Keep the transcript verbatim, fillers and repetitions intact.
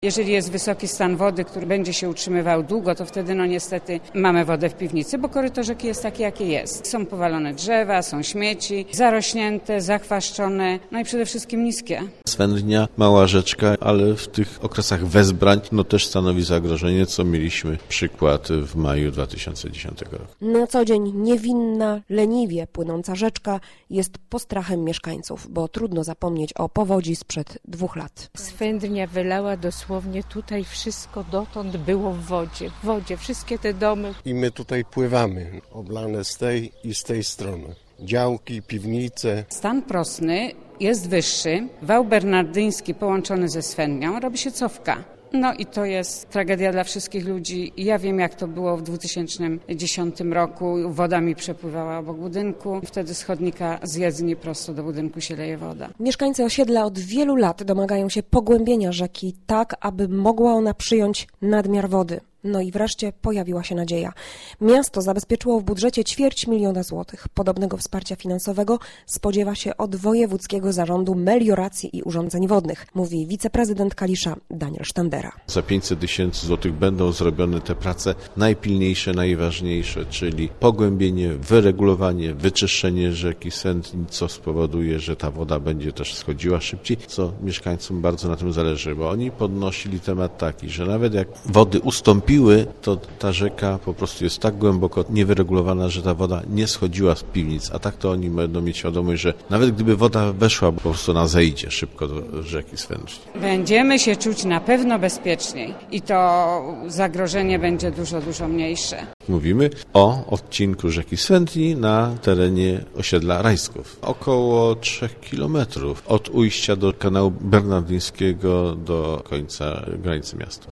Jeżeli jest wysoki stan wody, który będzie się utrzymywał długo, to wtedy no niestety mamy wodę w piwnicy, bo koryto rzeki jest takie, jakie jest. Są powalone drzewa, są śmieci, zarośnięte, zachwaszczone, no i przede wszystkim niskie. Swędnia, mała rzeczka, ale w tych okresach wezbrań no też stanowi zagrożenie, co mieliśmy przykład w maju dwa tysiące dziesiątego roku. Na co dzień niewinna, leniwie płynąca rzeczka jest postrachem mieszkańców, bo trudno zapomnieć o powodzi sprzed dwóch lat. Swędnia wylała dosłownie tutaj wszystko dotąd było w wodzie, w wodzie, wszystkie te domy. I my tutaj pływamy, oblane z tej i z tej strony. Działki, piwnice. Stan prosny jest wyższy, wał bernardyński połączony ze Swędnią, robi się cofka. No i to jest tragedia dla wszystkich ludzi. Ja wiem, jak to było w dwa tysiące dziesiątym roku. Woda mi przepływała obok budynku. Wtedy z chodnika z jezdni prosto do budynku się leje woda. Mieszkańcy osiedla od wielu lat domagają się pogłębienia rzeki tak, aby mogła ona przyjąć nadmiar wody. No i wreszcie pojawiła się nadzieja. Miasto zabezpieczyło w budżecie ćwierć miliona złotych. Podobnego wsparcia finansowego spodziewa się od Wojewódzkiego Zarządu Melioracji i Urządzeń Wodnych, mówi wiceprezydent Kalisza Daniel Sztandera. Za pięćset tysięcy złotych będą zrobione te prace najpilniejsze, najważniejsze, czyli pogłębienie, wyregulowanie, wyczyszczenie rzeki Swędni, co spowoduje, że ta woda będzie też schodziła szybciej, co mieszkańcom bardzo na tym zależy, bo oni podnosili temat taki, że nawet jak wody ustąpiły, to ta rzeka po prostu jest tak głęboko niewyregulowana, że ta woda nie schodziła z piwnic, a tak to oni będą mieć świadomość, że nawet gdyby woda weszła, po prostu ona zejdzie szybko do rzeki Swędni. Będziemy się czuć na pewno bezpieczniej i to zagrożenie będzie dużo, dużo mniejsze. Mówimy o odcinku rzeki Swędni na terenie osiedla Rajsków. Około trzech kilometrów od ujścia do kanału bernardyńskiego do końca granicy miasta.